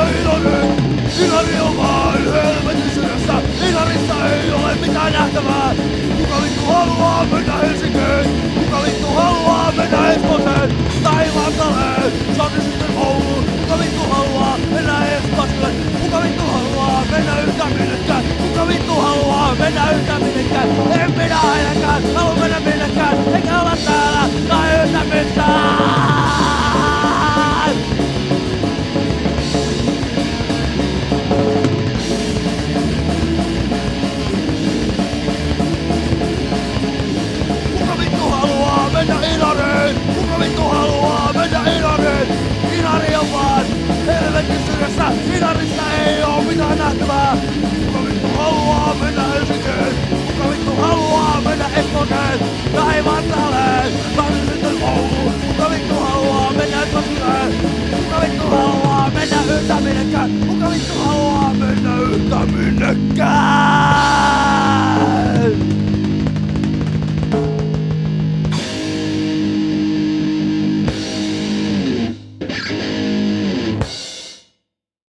iloinen. Ilari on vaan helvetin sydässä. Ilarissa ei ole mitään nähtävää. Kuka vittu haluaa mennä helvettiin?